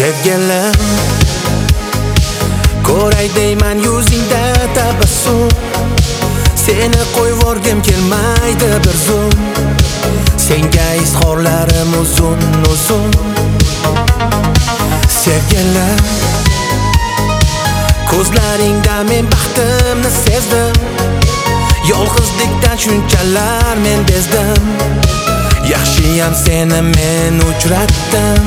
Sevgilim, ko'ray deyman yuzingda tabassum. Seni qo'yvorgim kelmaydi bir zum. Senga izhorlarim uzun. Sevgilim, ko'zlaringda men baxtimni sezdim. Yolg'izlikdan shunchalar men bezdim. Yaxshiyam seni men uchratdim.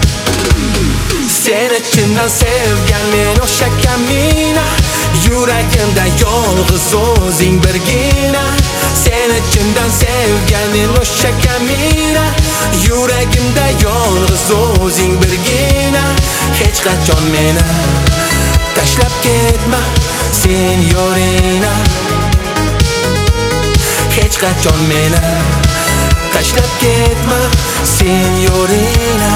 Seni chindan sevgan men o'sha kamina. Yuragimda yolg'iz o'zing birgina. Seni chindan sevgan men o'sha kamina. Yuragimda yolg'iz o'zing birgina. Hech qachon meni tashlab ketma, senyorina. Hech qachon meni tashlab ketma, senyorina.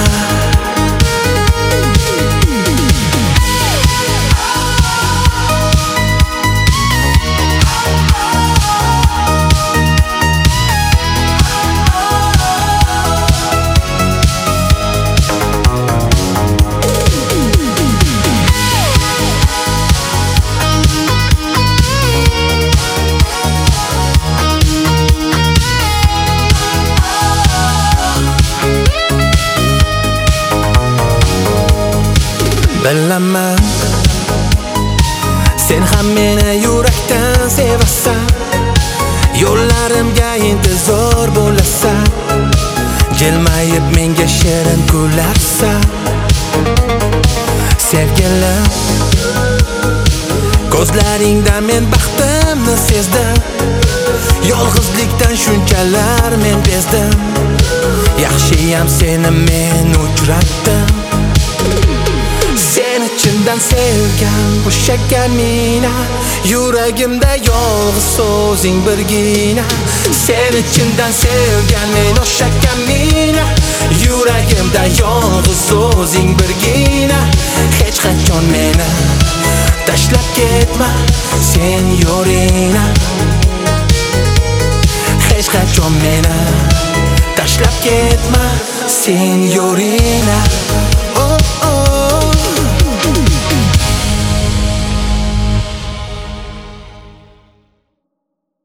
Bilaman, sen ham meni yurakdan sevasan. Yo'llarimga intizor bo'lasan. Jilmayib menga shirin kularsan. Sevgilim, ko'zlaringda men baxtimni sezdim. Yolg'izlikdan shunchalar men bezdim. Yaxshiyam seni men uchratdim. Seni chindan sevgan o'sha kamina. Yuragimda yolg'iz o'zing birgina. Seni chindan sevgan men o'sha kamina. Yuragimda yolg'iz o'zing birgina. Hech qachon meni tashlab ketma, senyorina. Hech qachon meni tashlab ketma, senyorina.